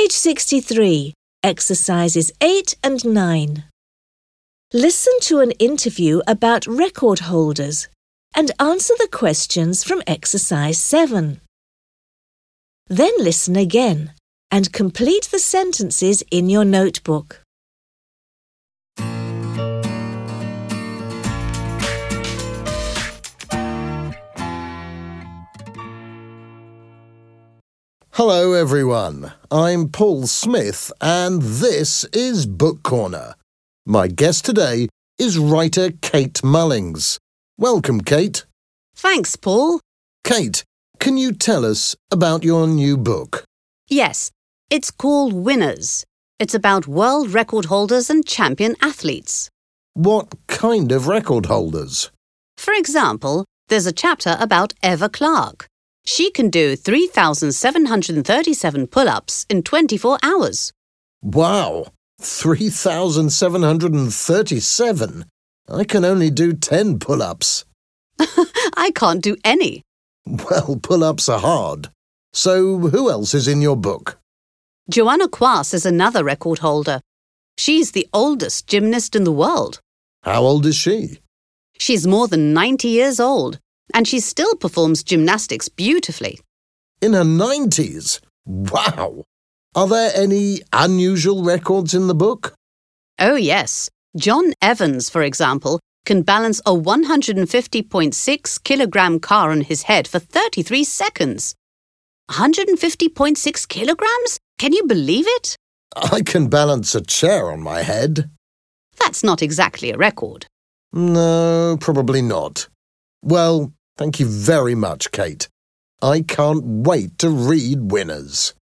Page 63, exercises 8 and 9. Listen to an interview about record holders and answer the questions from exercise 7. Then listen again and complete the sentences in your notebook. Hello everyone, I'm Paul Smith and this is Book Corner. My guest today is writer Kate Mullings. Welcome, Kate. Thanks, Paul. Kate, can you tell us about your new book? Yes, it's called Winners. It's about world record holders and champion athletes. What kind of record holders? For example, there's a chapter about Eva Clark. She can do 3,737 pull-ups in 24 hours. Wow, 3,737. I can only do 10 pull-ups. I can't do any. Well, pull-ups are hard. So who else is in your book? Joanna Quast is another record holder. She's the oldest gymnast in the world. How old is she? She's more than 90 years old, and she still performs gymnastics beautifully. In her 90s? Wow! Are there any unusual records in the book? Oh, yes. John Evans, for example, can balance a 150.6 kilogram car on his head for 33 seconds. 150.6 kilograms? Can you believe it? I can balance a chair on my head. That's not exactly a record. No, probably not. Well, thank you very much, Kate. I can't wait to read Winners.